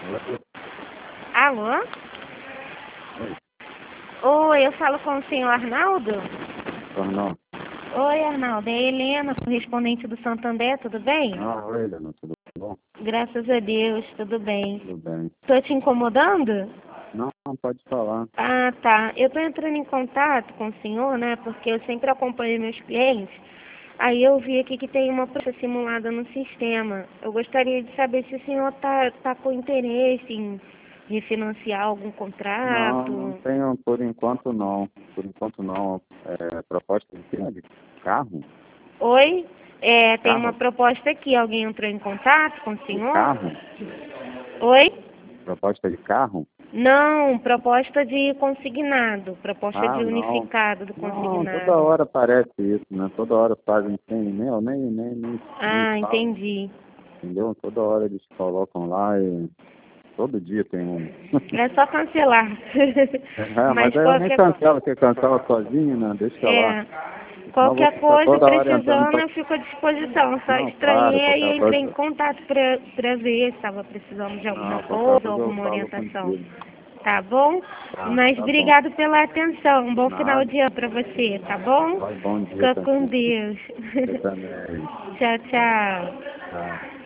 Alô? Oi, Oi, eu falo com o senhor Arnaldo? Tornão. Oi, Arnaldo, é a Helena, correspondente do Santander, tudo bem? Oi, Helena, tudo bom? Graças a Deus, tudo bem. Tudo bem. Tô te incomodando? Não, pode falar. Ah, tá. Eu tô entrando em contato com o senhor, né, porque eu sempre acompanho meus clientes. Aí eu vi aqui que tem uma processa simulada no sistema. Eu gostaria de saber se o senhor tá com interesse em refinanciar algum Não contrato. tenho, por enquanto não. Por enquanto não. Proposta de quê? De carro? Oi? Tem uma Carro? proposta aqui. Alguém entrou em contato com o De senhor? carro? Oi? Proposta de carro? Não, proposta de consignado. Proposta de Não. unificado do Não, toda consignado. hora aparece isso, né? Toda hora fazem sem e-mail, nem Ah, falam, entendi. entendeu? Toda hora eles colocam lá e todo dia tem um. É só cancelar. Mas Mas aí eu nem qualquer, cancelo, você cancela sozinho, né? Deixa lá. é, Senão eu vou qualquer ficar coisa, toda hora entrando precisando, eu fico à disposição. Só Não, claro, estranhei qualquer e entrei em coisa. contato pra ver se estava precisando de alguma Não, qualquer coisa ou coisa eu alguma falo orientação. contigo. Tá bom? Mas Tá bom. obrigado pela atenção. Um bom final Nada. de ano para você, tá bom? Vai, bom dia Fica com também. Deus. Você também. Tchau, tchau. Tá.